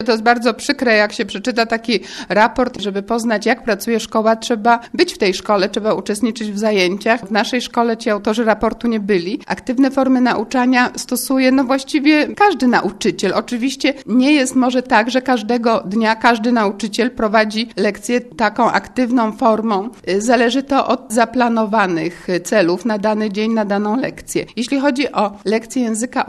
To jest bardzo przykre, jak się przeczyta taki raport, żeby poznać, jak pracuje szkoła, trzeba być w tej szkole, trzeba uczestniczyć w zajęciach. W naszej szkole ci autorzy raportu nie byli. Aktywne formy nauczania stosuje właściwie każdy nauczyciel. Oczywiście nie jest może tak, że każdego dnia każdy nauczyciel prowadzi lekcję taką aktywną formą. Zależy to od zaplanowanych celów na dany dzień, na daną lekcję. Jeśli chodzi o lekcje języka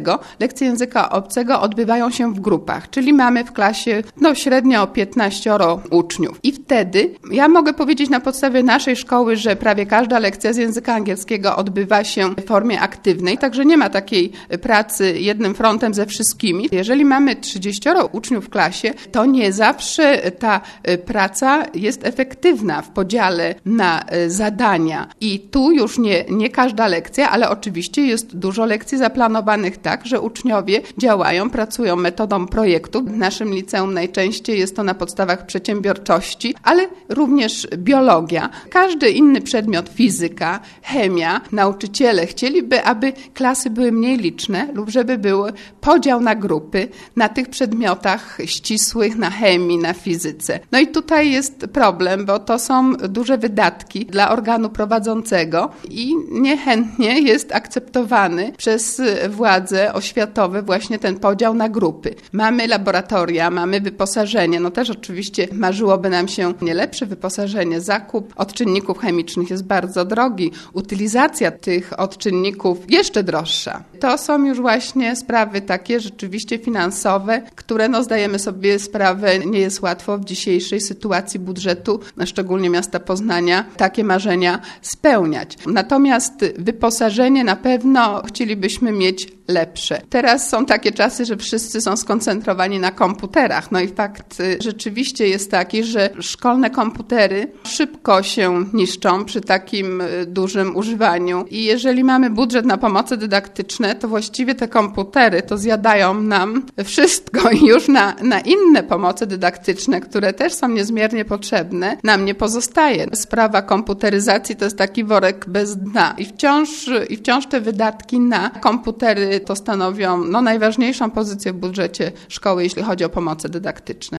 obcego odbywają się w grupach, czyli mamy w klasie średnio 15 uczniów. I wtedy ja mogę powiedzieć na podstawie naszej szkoły, że prawie każda lekcja z języka angielskiego odbywa się w formie aktywnej, także nie ma takiej pracy jednym frontem ze wszystkimi. Jeżeli mamy 30 uczniów w klasie, to nie zawsze ta praca jest efektywna w podziale na zadania. I tu już nie każda lekcja, ale oczywiście jest dużo lekcji zaplanowanych tak, że uczniowie działają, pracują metodą projektu. W naszym liceum najczęściej jest to na podstawach przedsiębiorczości, ale również biologia. Każdy inny przedmiot, fizyka, chemia, nauczyciele chcieliby, aby klasy były mniej liczne lub żeby był podział na grupy na tych przedmiotach ścisłych, na chemii, na fizyce. No i tutaj jest problem, bo to są duże wydatki dla organu prowadzącego i niechętnie jest akceptowany przez władze oświatowe właśnie ten podział na grupy. Mamy laboratoria, mamy wyposażenie, też oczywiście marzyłoby nam się nie lepsze wyposażenie. Zakup odczynników chemicznych jest bardzo drogi, utylizacja tych odczynników jeszcze droższa. To są już właśnie sprawy takie rzeczywiście finansowe, które zdajemy sobie sprawę, nie jest łatwo w dzisiejszej sytuacji budżetu, szczególnie miasta Poznania, takie marzenia spełniać. Natomiast wyposażenie na pewno chcielibyśmy mieć lepsze. Teraz są takie czasy, że wszyscy są skoncentrowani na komputerach. I fakt rzeczywiście jest taki, że szkolne komputery szybko się niszczą przy takim dużym używaniu. I jeżeli mamy budżet na pomoce dydaktyczne, to właściwie te komputery to zjadają nam wszystko i już na inne pomoce dydaktyczne, które też są niezmiernie potrzebne, nam nie pozostaje. Sprawa komputeryzacji to jest taki worek bez dna. I wciąż te wydatki na komputery to stanowią najważniejszą pozycję w budżecie szkoły, jeśli chodzi o pomoce dydaktyczne.